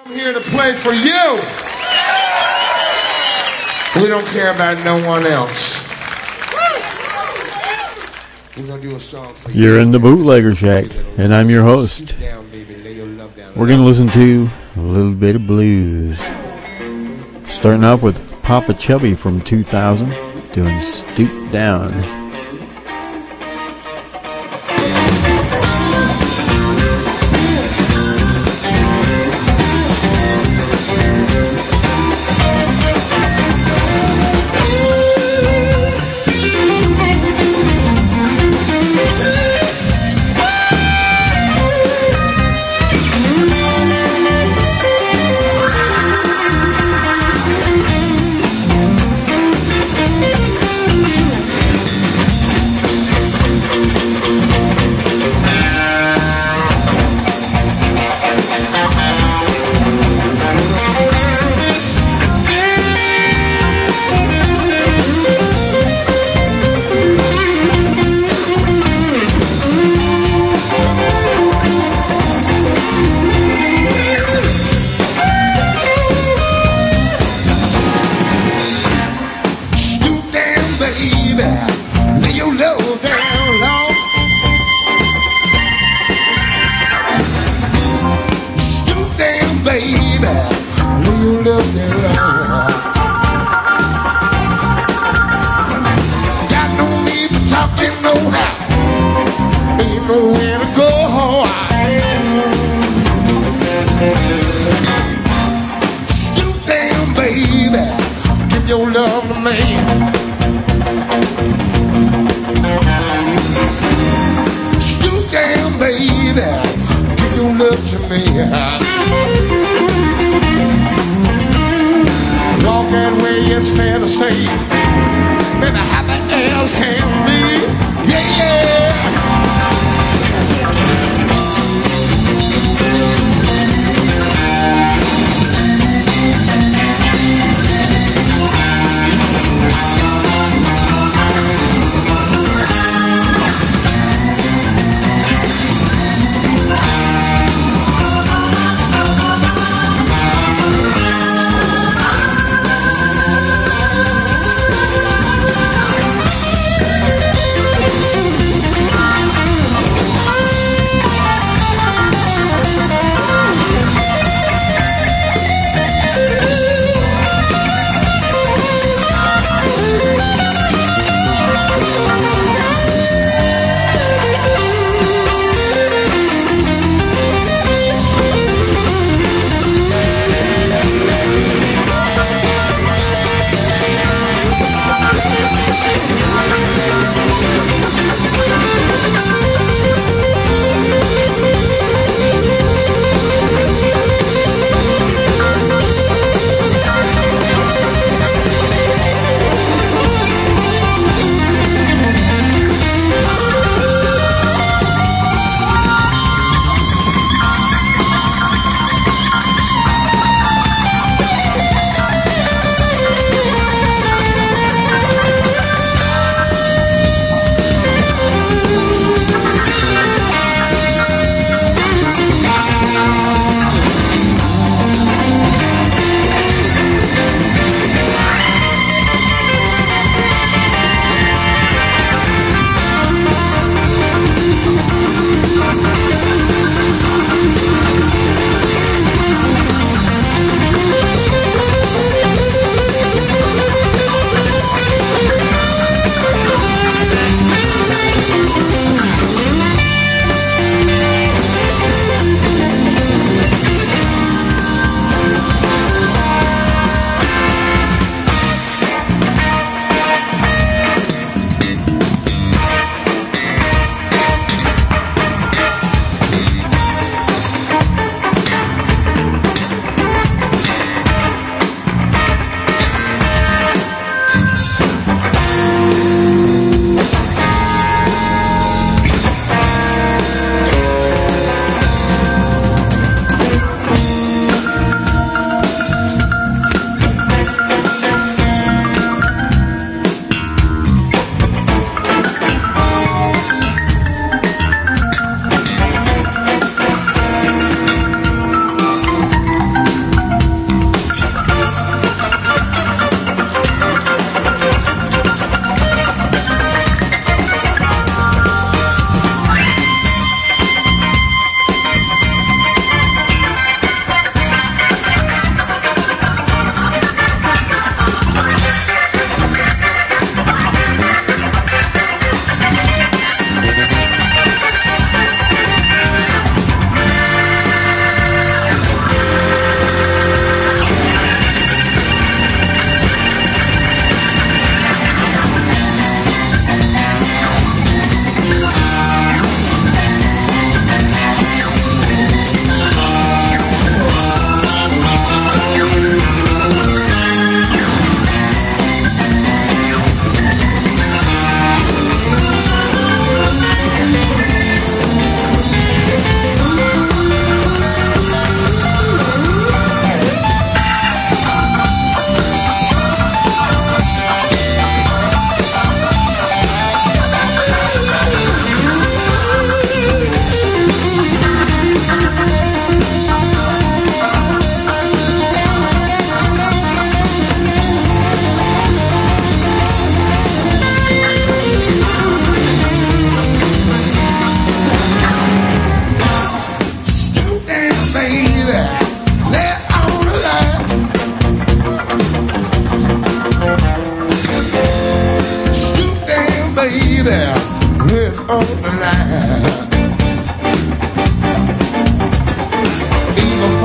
I'm here to play for you. We don't care about no one else. We're gonna do a song for you. You're in the Bootlegger Shack, and I'm your host. We're gonna listen to a little bit of blues. Starting off with Papa Chubby from 2000, doing Stoop Down.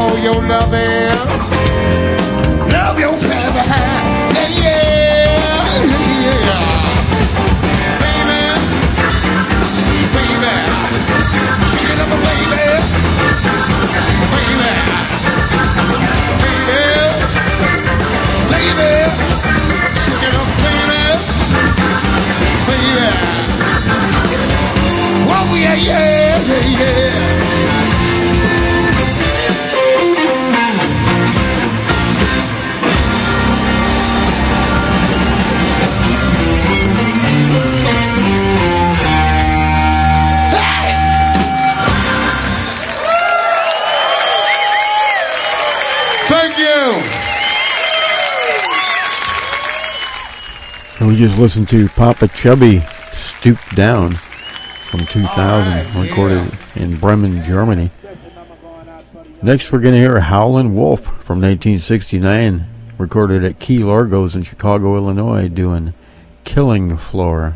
show your loving. Love your feather hat. Yeah, yeah, yeah. Baby, baby, shake it up, baby. Baby, baby, baby, shake it up, baby. Baby, oh yeah, yeah, yeah, yeah. We just listened to Papa Chubby, Stoop Down, from 2000, recorded in Bremen, Germany. Next we're going to hear Howlin' Wolf from 1969, recorded at Key Largo's in Chicago, Illinois, doing Killing Floor.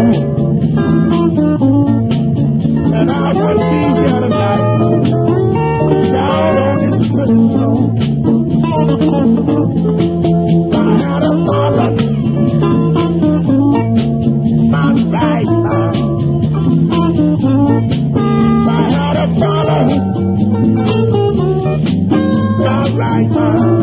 And I would be here tonight, down on this prison floor. I had a father, my right hand. I had a father, my right hand.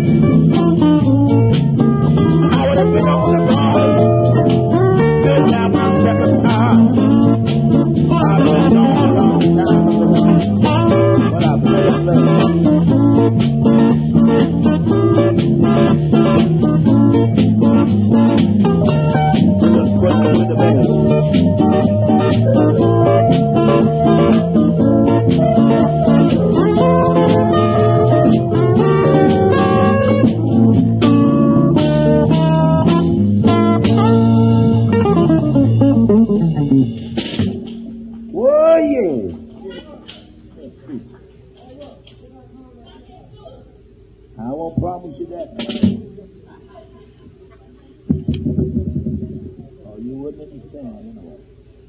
I would have been on the road, still have my second time. I was on a long time ago, but I played love. Just put me with the band. I won't promise you that. Oh, you wouldn't understand anyway.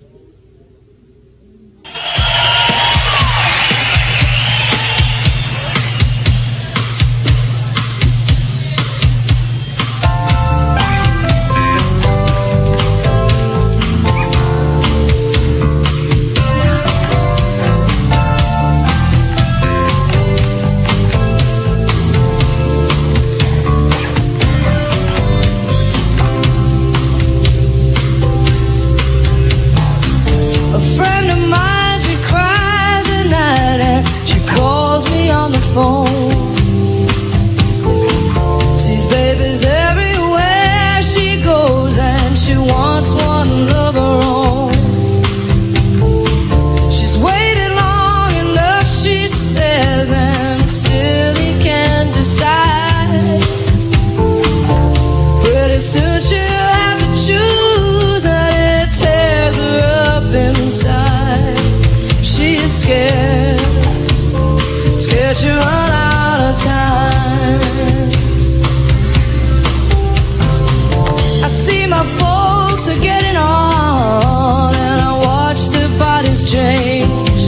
Sees babies everywhere she goes, and she wants one of her own. She's waited long enough, she says, and still he can't decide. Pretty soon she'll have to choose, and it tears her up inside. She is scared to run out of time. I see my folks are getting on, and I watch their bodies change.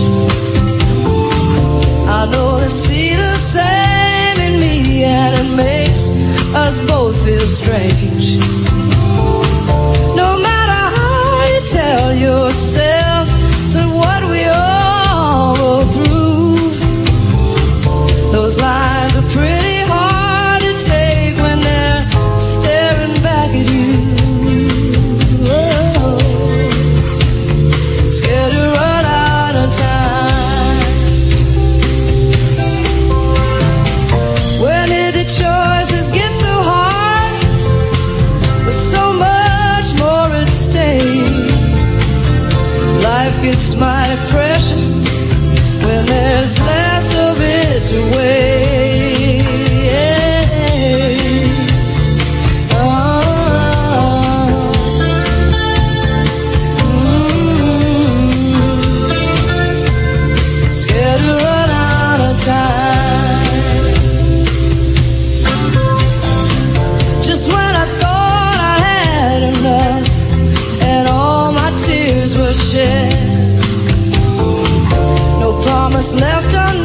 I know they see the same in me, and it makes us both feel strange. No matter how you tell yourself, so what we all go through. Those lines are pretty hard to take when they're staring back at you. Oh, scared to run out of time. When did the choices get so hard, with so much more at stake? Life gets mighty precious when there's less of it to waste. Scared to run out of time. Just when I thought I had enough, and all my tears were shed, no promise left undone.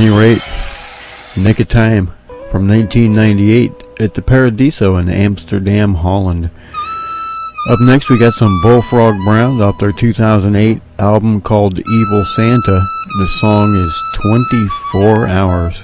Bonnie Raitt, Nick of Time, from 1998 at the Paradiso in Amsterdam, Holland. Up next we got some Bullfrog Brown off their 2008 album called Evil Santa. The song is 24 Hours.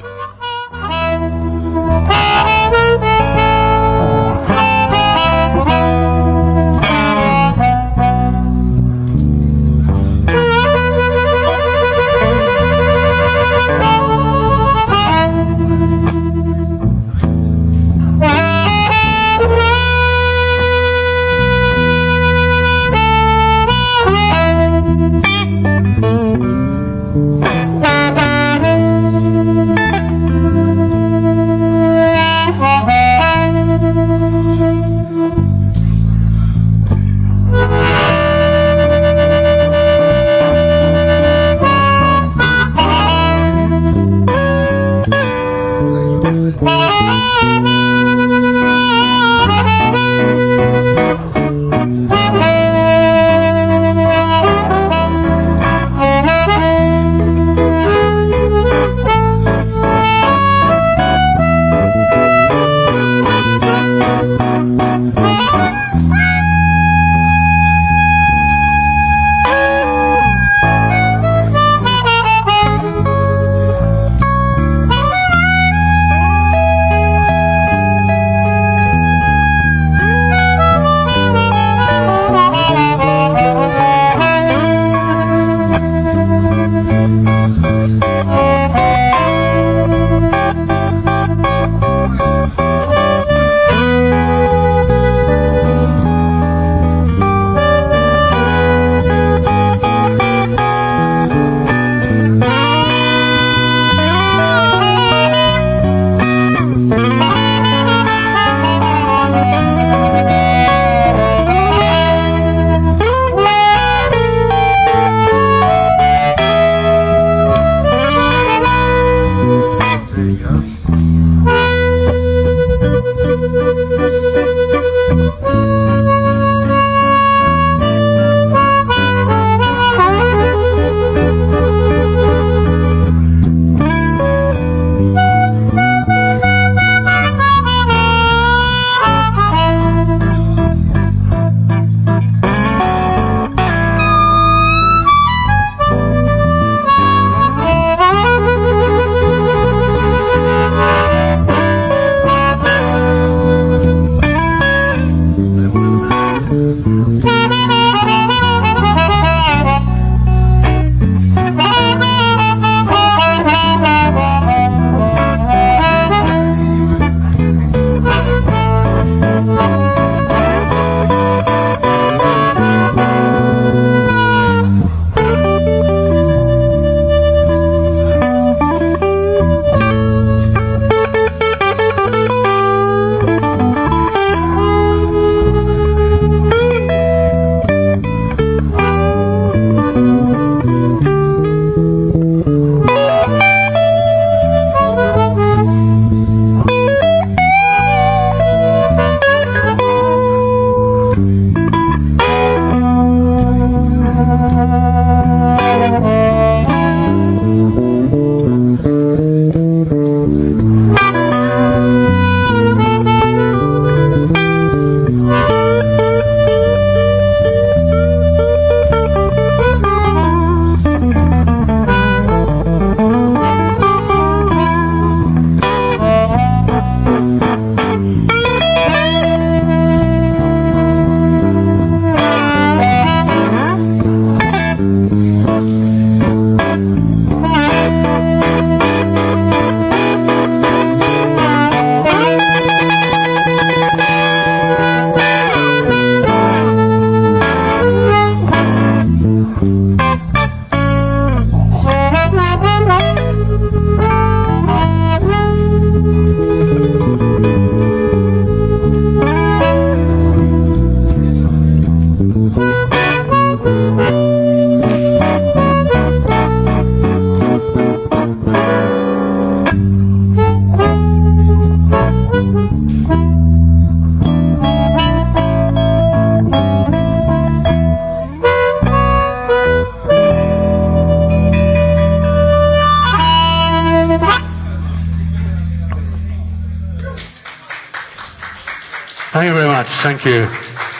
Thank you very much. Thank you.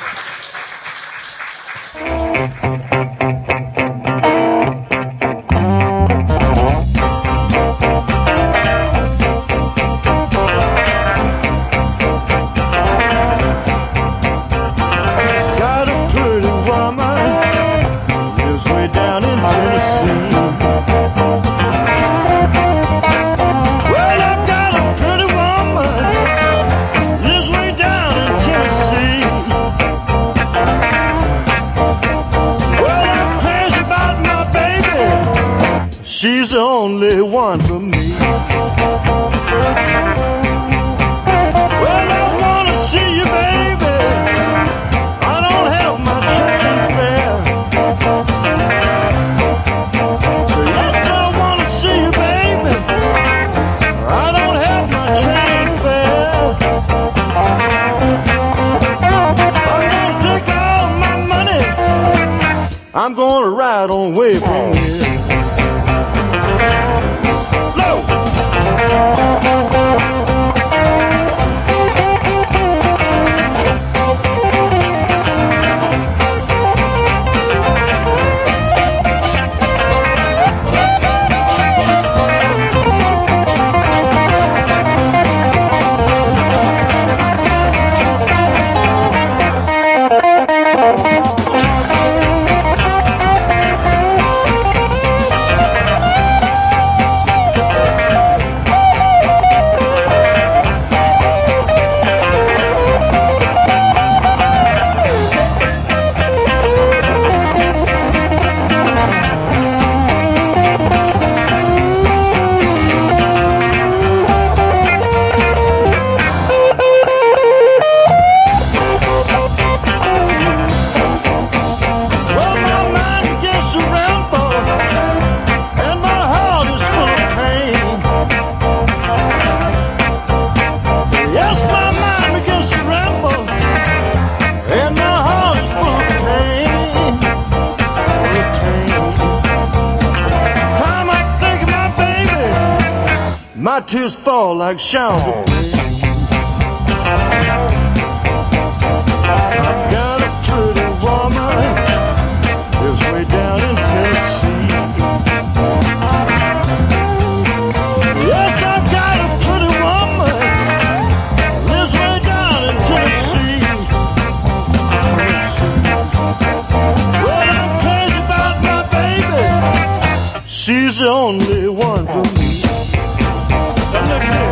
Got a pretty woman, lives way down in Tennessee. Well, I've got a pretty woman, lives way down in Tennessee. Well, I'm crazy about my baby, she's the only one for me. Well, I wanna see you, baby. I don't have my train fare. Yes, I wanna see you, baby. I don't have my train fare. I'm gonna take all my money. I'm gonna ride on away from here. Low. Well, my mind begins to ramble, and my heart is full of pain. Yes, my mind begins to ramble, and my heart is full of pain. Full of pain. Time I think of my baby, my tears fall like showers of rain. I've got a pretty woman, lives way down in Tennessee. Yes, I've got a pretty woman, lives way down in Tennessee. Well, I'm crazy about my baby, she's the only one for me. Now look here.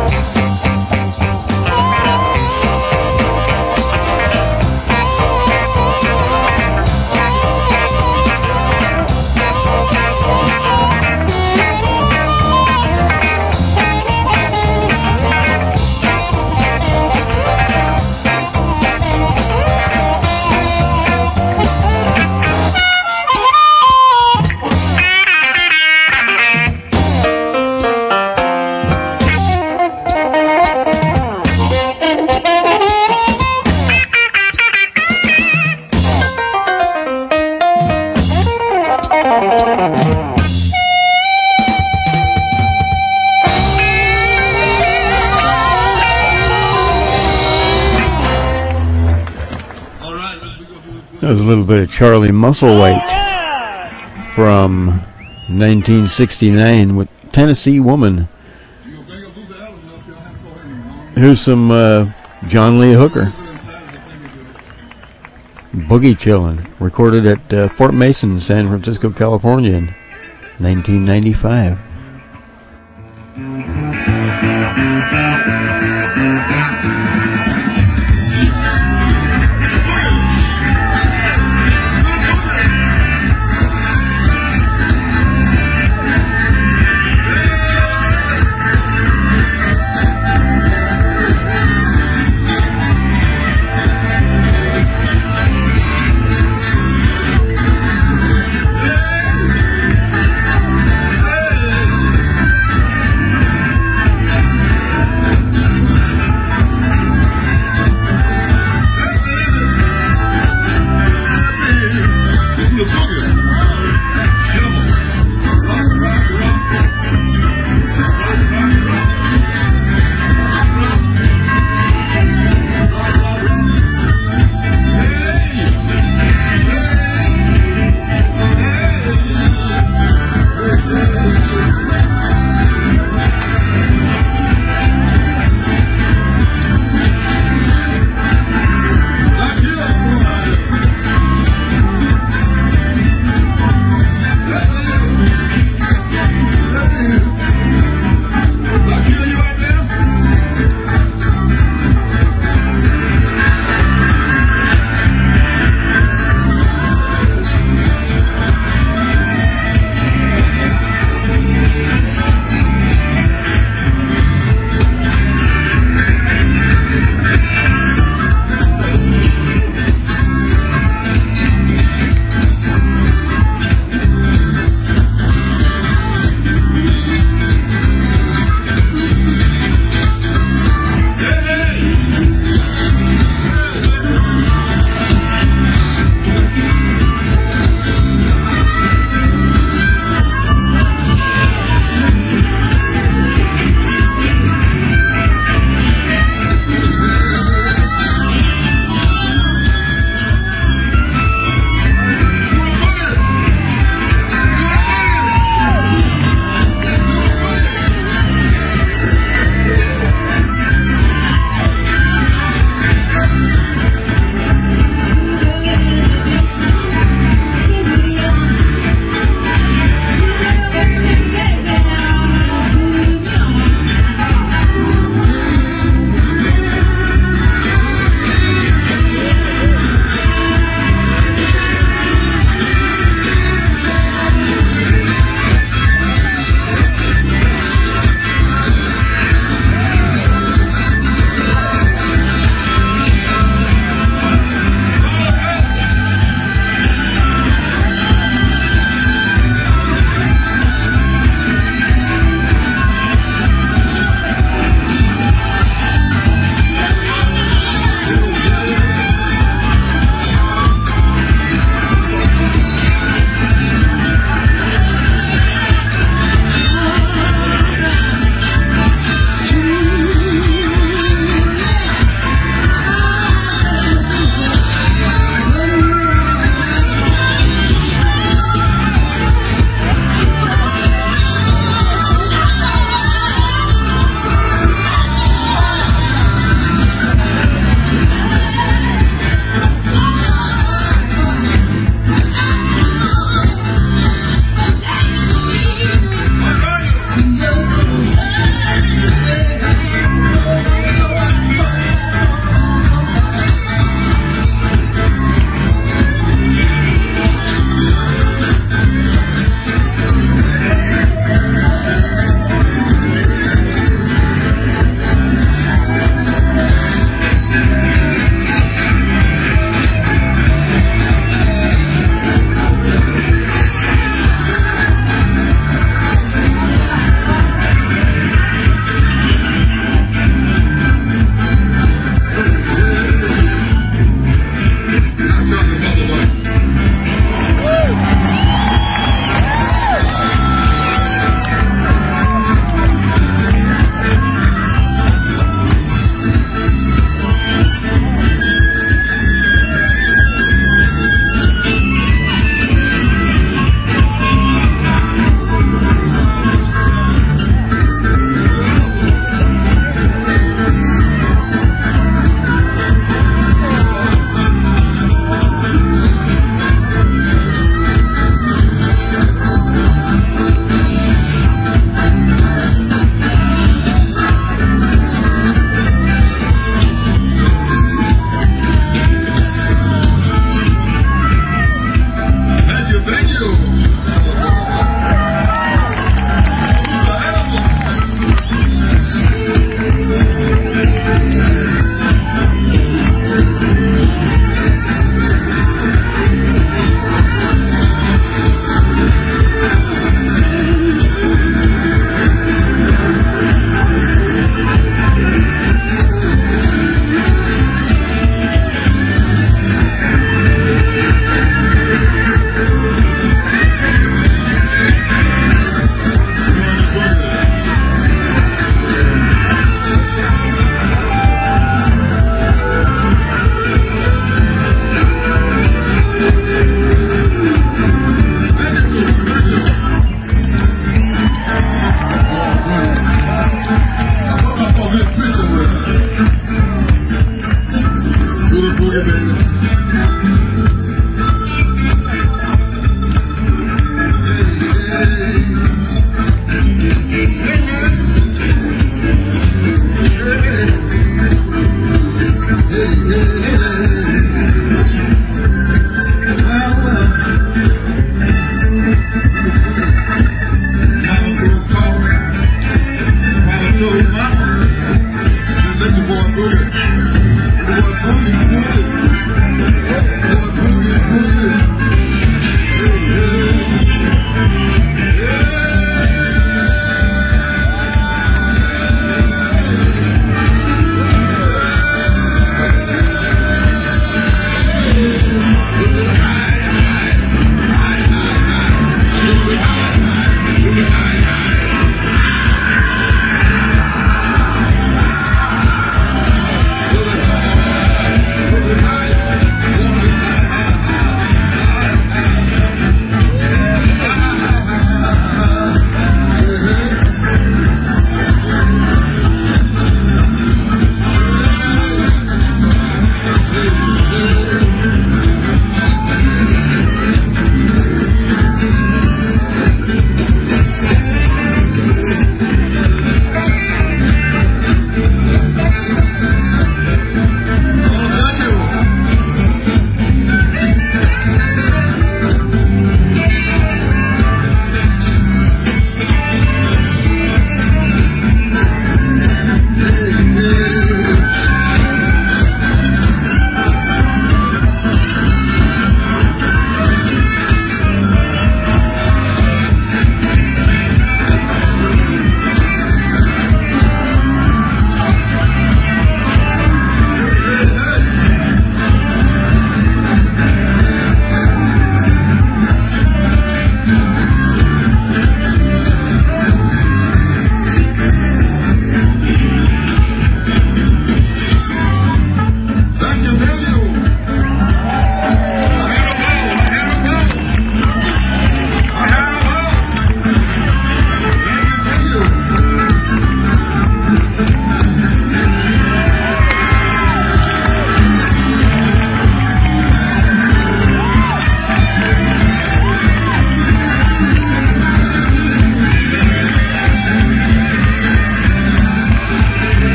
That was a little bit of Charlie Musselwhite from 1969 with Tennessee Woman. Here's some John Lee Hooker. Boogie Chillin', recorded at Fort Mason, San Francisco, California in 1995.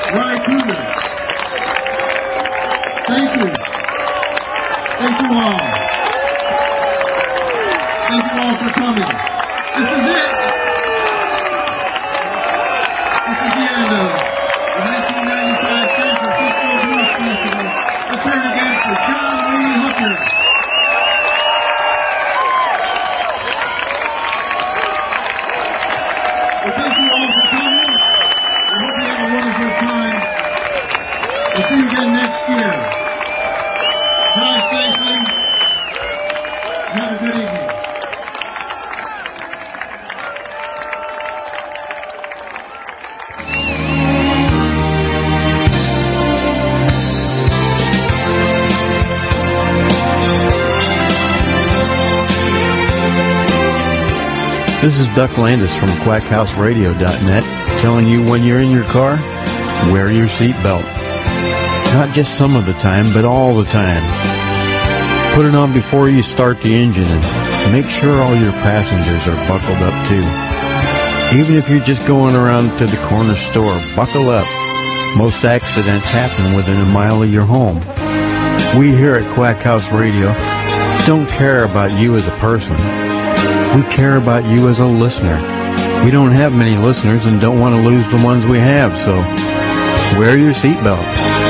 Ry Cooder. Thank you. Thank you all. Thank you all for coming. This is it. This is the end of the 1995 San Francisco Blues Festival. Let's hear it again for John Lee Hooker. Well, thank you all for coming. I hope you have a wonderful time. We'll see you again next year. Drive safely. Have a good evening. This is Duck Landis from QuackHouseRadio.net telling you when you're in your car, wear your seatbelt. Not just some of the time, but all the time. Put it on before you start the engine and make sure all your passengers are buckled up too. Even if you're just going around to the corner store, buckle up. Most accidents happen within a mile of your home. We here at Quack House Radio don't care about you as a person. We care about you as a listener. We don't have many listeners and don't want to lose the ones we have, so wear your seatbelt.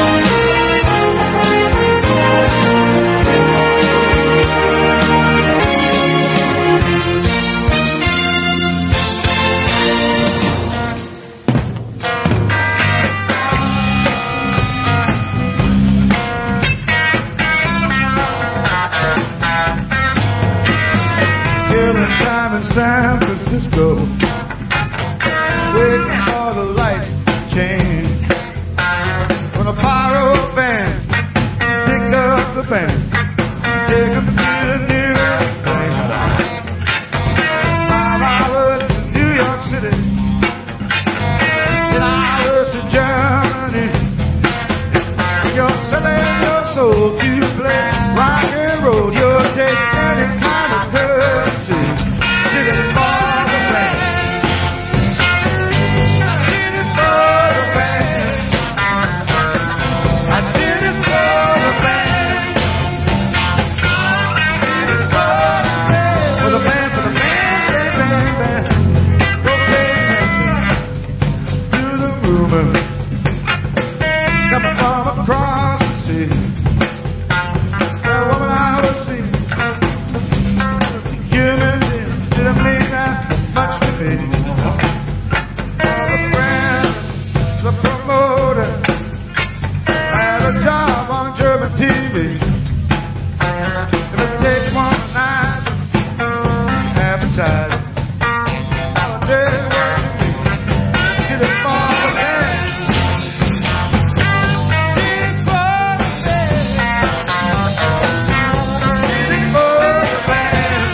San Francisco, waiting for the light to change. When a pyro band pick up the band, take them to the nearest plane. 5 hours to New York City, 10 hours to Germany. You're selling your soul to play rock and roll. You'll take any kind of currency. Did it for the band. I did it for the band. I did it for the band. I did it for the band. For the band, Don't pay attention to the rumor coming from across the sea. The woman I was seeing, human being, didn't mean that much to me. The friend, the promoter, had a job on German TV. If it takes one night, advertise. Holiday work, get it for the band. Get it for the band. Get it for the band.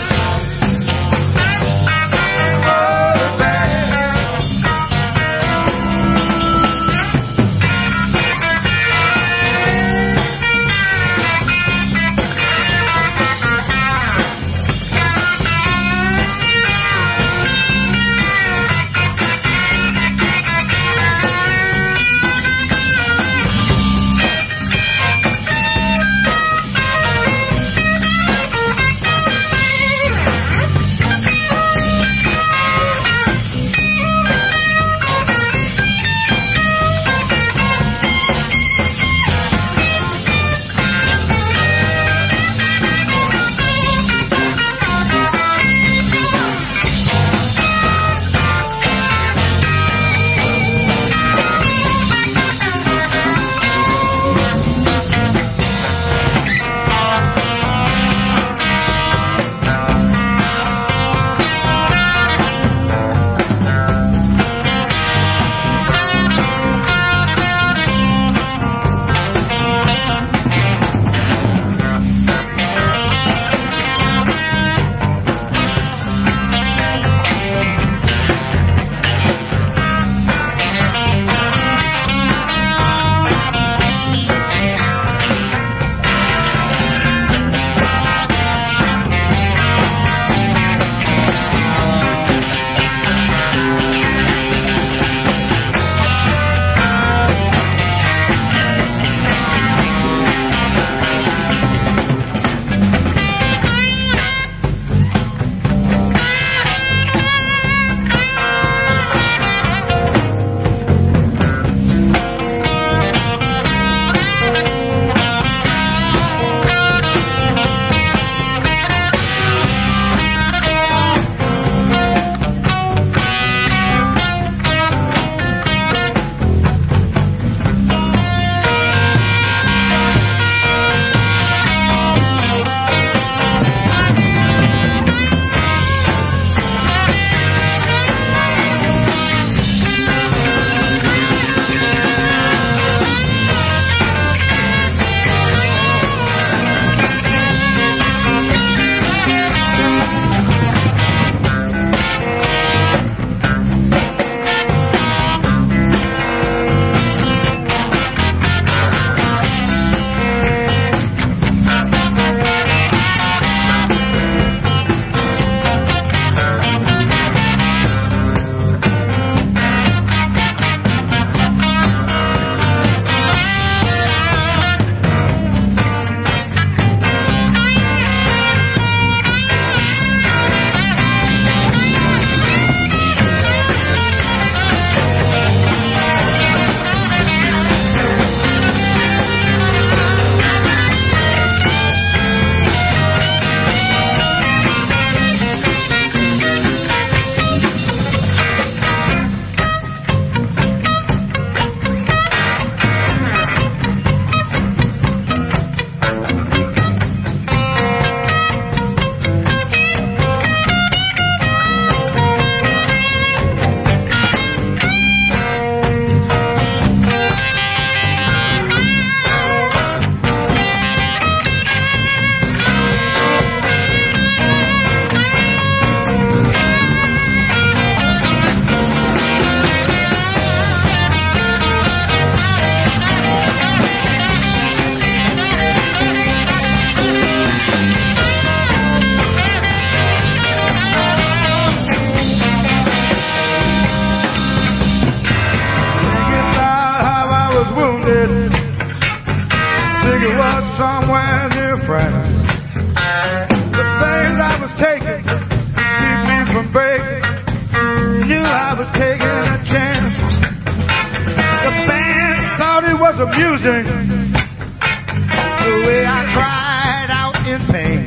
wounded. Think it was somewhere near France. The things I was taking keep me from breaking. Knew I was taking a chance. The band thought it was amusing, the way I cried out in pain.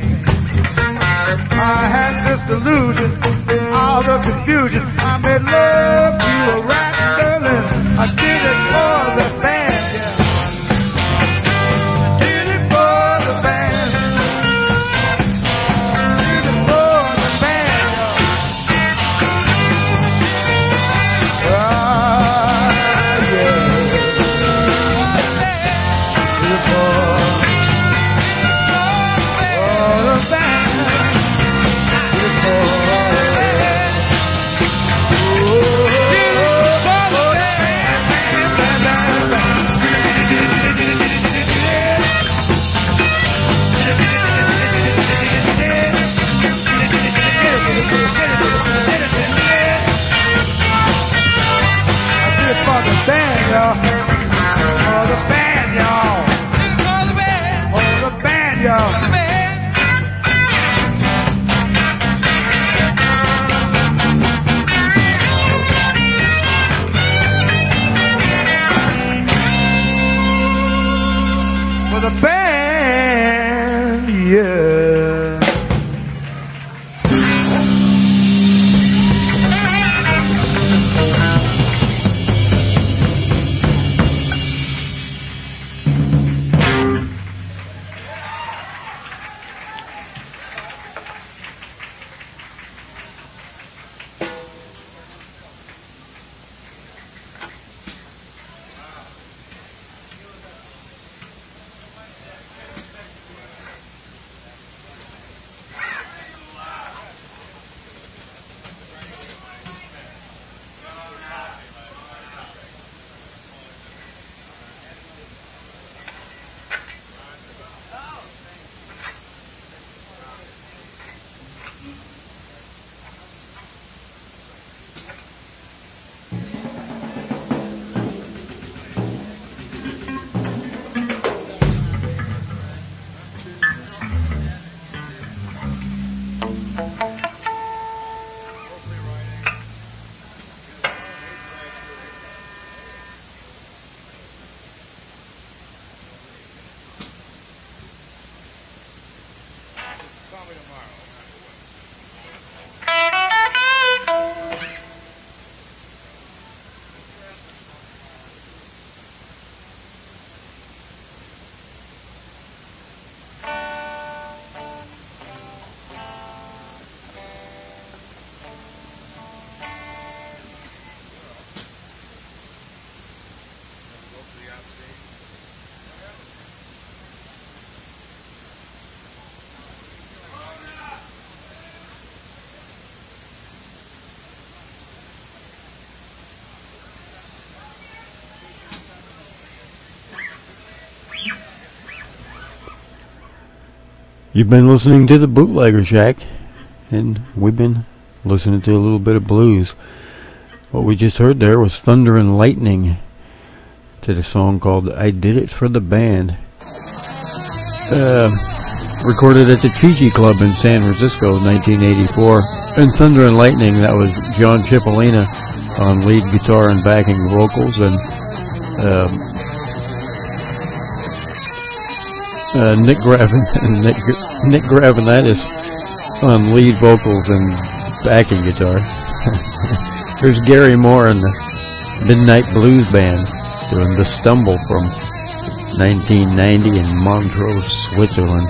I had this delusion in all the confusion. I made love to a rat in Berlin. I did it for the band, yeah. Did it for the band. Did it for the band, yeah. Yeah. Did it for the band. For the band, y'all. For the band, y'all. For the band. For the band, y'all. For the band. For the band, yeah. You've been listening to the Bootlegger Shack, and we've been listening to a little bit of blues. What we just heard there was Thunder and Lightning to the song called I Did It for the Band. Recorded at the Chi-Chi Club in San Francisco in 1984. And Thunder and Lightning, that was John Cipollina on lead guitar and backing vocals, and Nick Gravenitis on lead vocals and backing guitar. There's Gary Moore and the Midnight Blues Band doing The Stumble from 1990 in Montreux, Switzerland.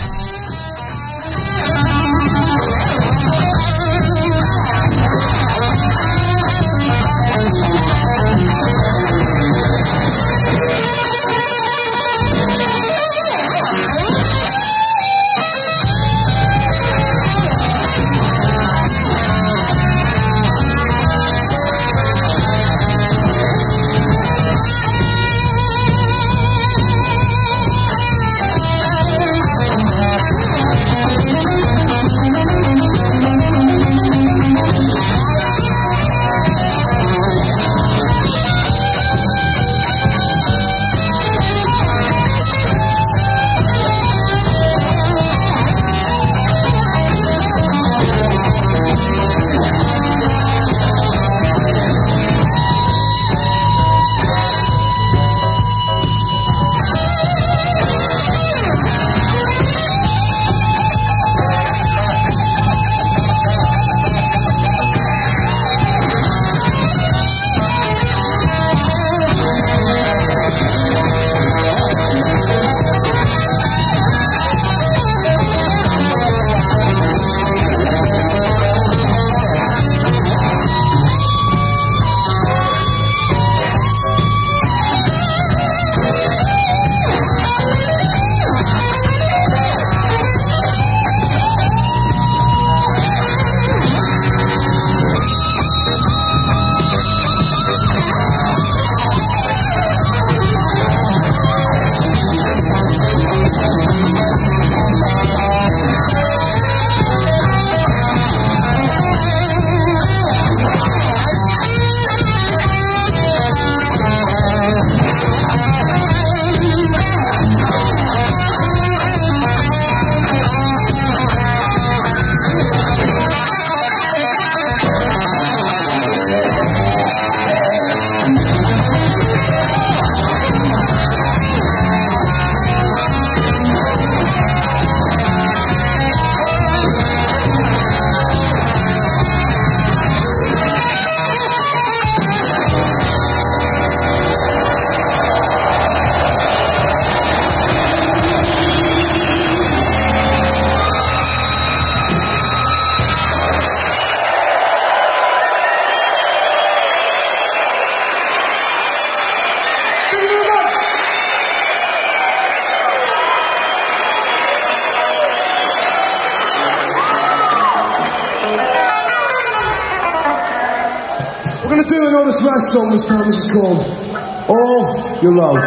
do an Otis Rush song this time. This is called All Your Love.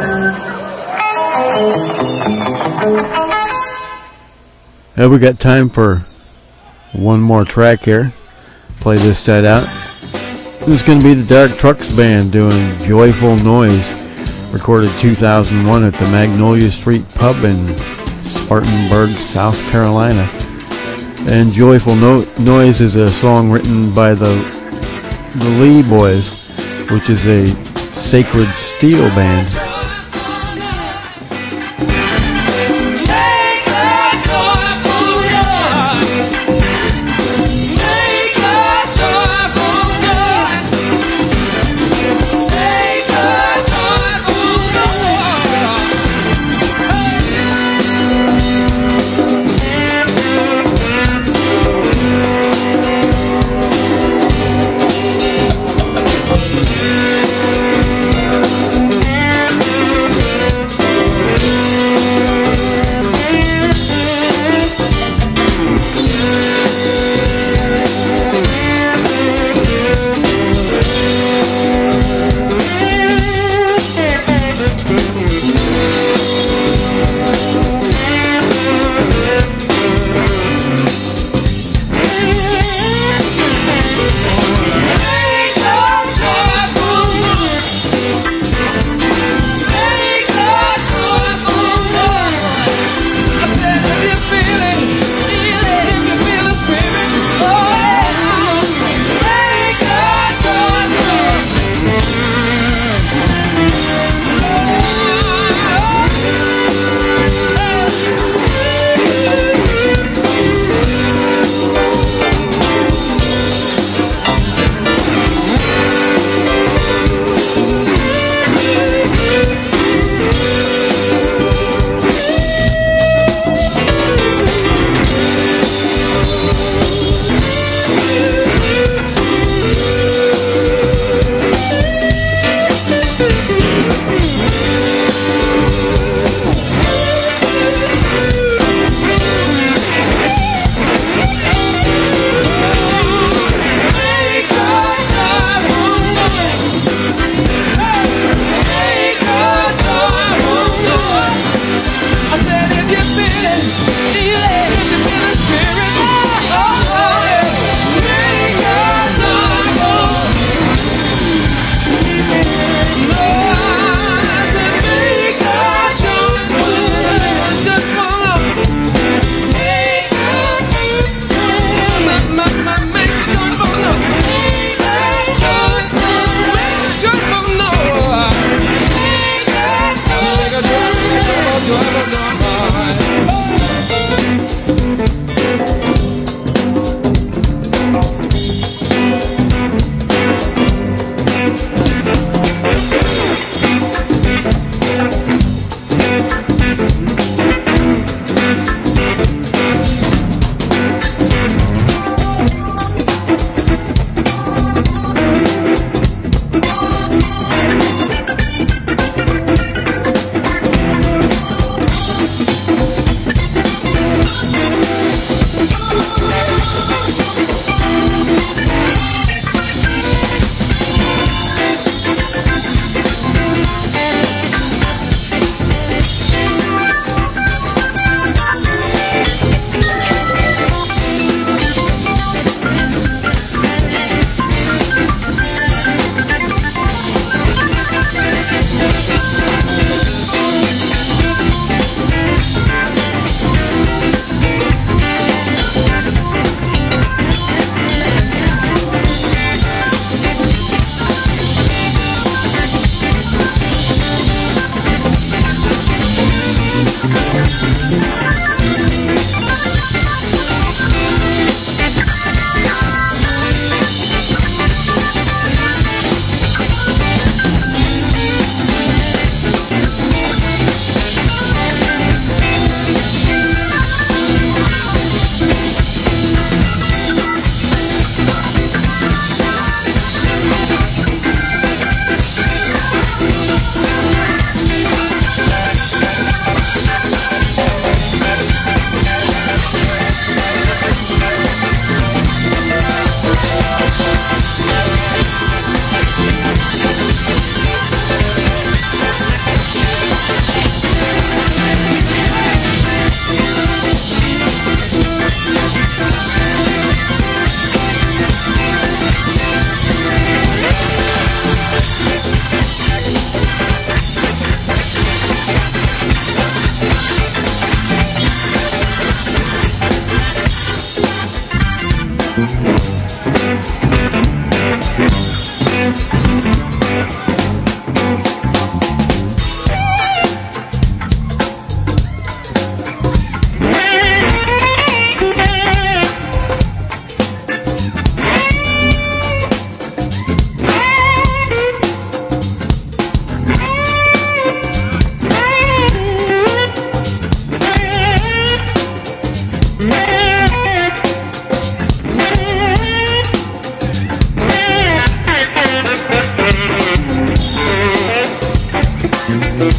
Yeah, we got time for one more track here. Play this set out. This is going to be the Dark Trucks Band doing Joyful Noise, recorded 2001 at the Magnolia Street Pub in Spartanburg, South Carolina. And Joyful Noise is a song written by the Lee Boys, which is a Sacred Steel band.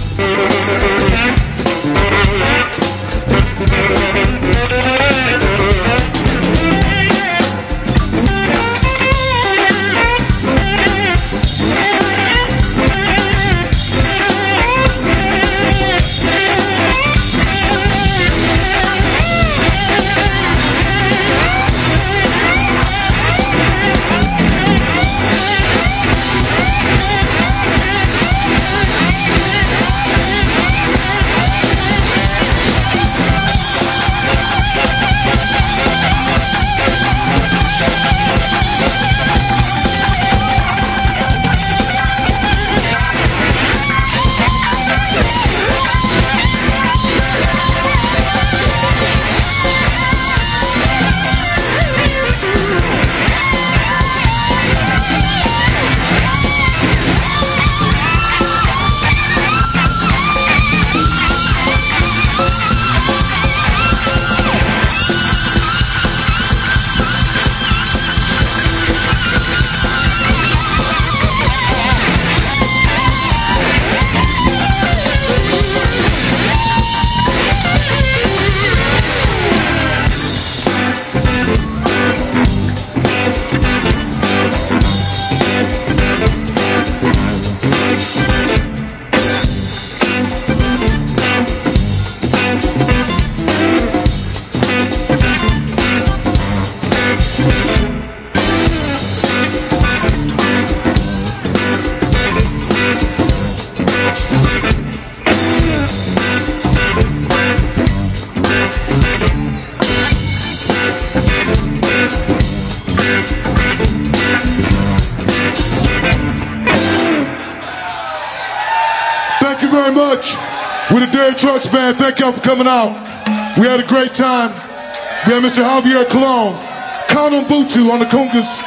With the Derek Trucks Band, thank y'all for coming out. We had a great time. We had Mr. Javier Colon, Count Mbutu on the congas,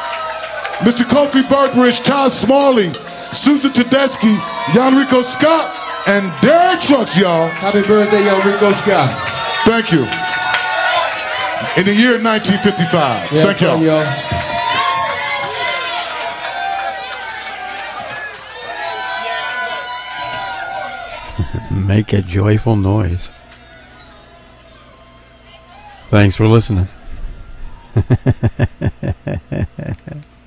Mr. Kofi Burbridge, Todd Smalley, Susan Tedeschi, Jan Rico Scott, and Derek Trucks, y'all. Happy birthday, Jan Rico Scott. Thank you. In the year 1955. Yeah, thank y'all. Make a joyful noise. Thanks for listening.